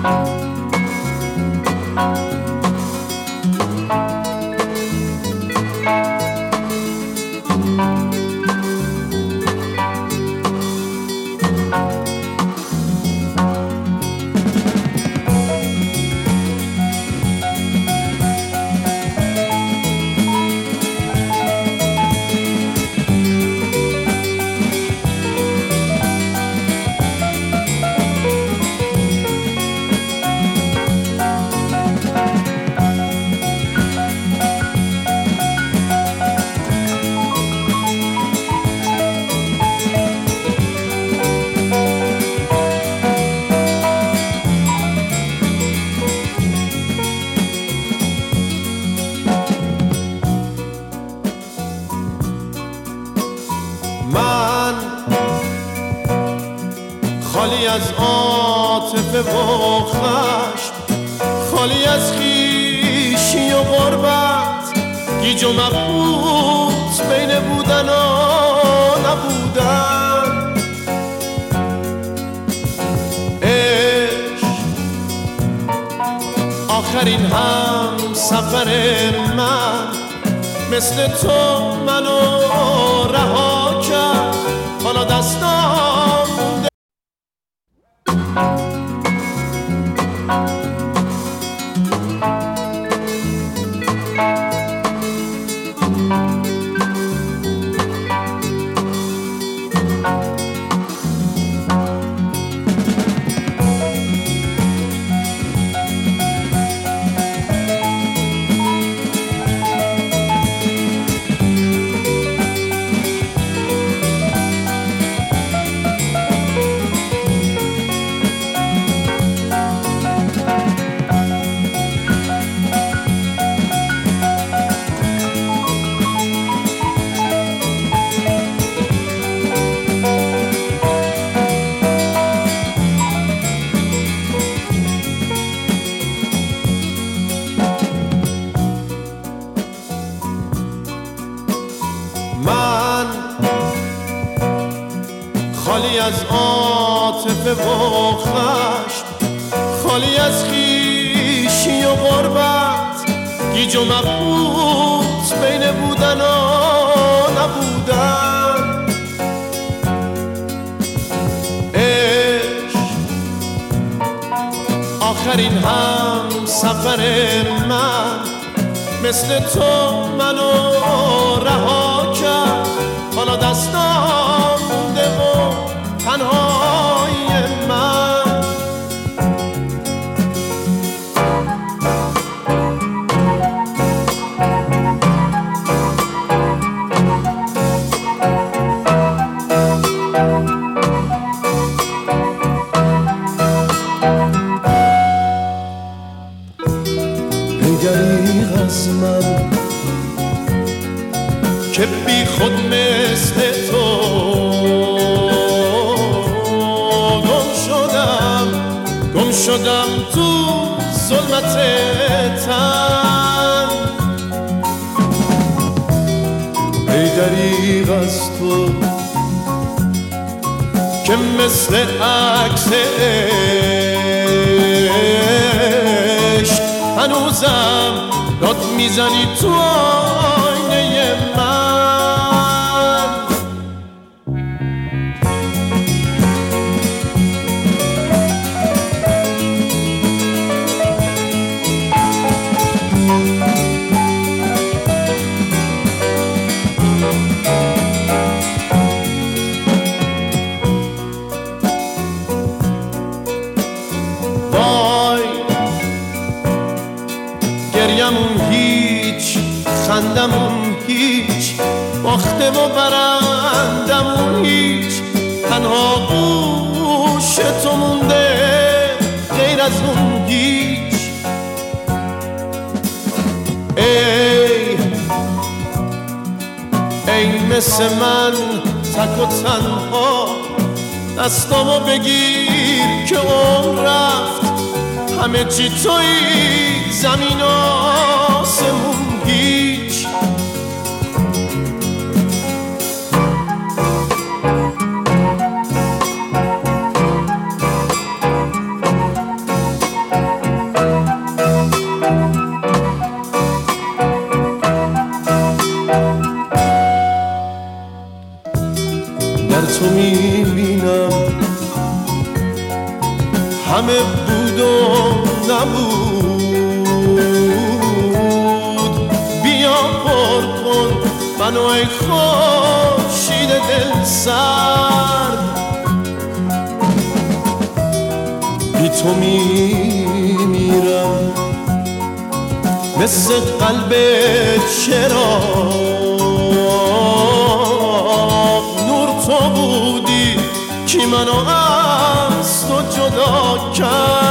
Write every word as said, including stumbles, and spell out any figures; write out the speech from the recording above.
خالی از عاطفه و خشم، خالی از خویشی و غربت، گیج و مبهوت بین بودن و نبودن. عشق آخرین هم سفر من، مثل تو منو رها کرد، حالا دستام مونده. من خالی از عاطفه و خشم، خالی از خویشی و غربت، گیج و مبهوت بین بودن و نبودن. عشق آخرین هم سفر من، مثل تو منو رها کرد، حالا دستام مونده و تنهای من. ای دریغ از من که بی خود مثل تو گم شدم، گم شدم تو ظلمت تن. ای دریغ از تو که مثل عکس عشق هنوزم داد میزنی تو آینه من. وای گریمون هیچ، خندمون هیچ، باخته و برندمون هیچ، تنها گوش تو مونده غیر از اون هیچ. ای ای مثل من تک و تنها، دستامو بگیر که عمر رفت، همه چی تویی، زمین و آسمون هیچ. همه بود و نبود. بیا پر کن منو ای خورشید دل سرد، بی تو میمیرم مثل قلب چراغ. نور تو بودی که منو از تو جدا کرد.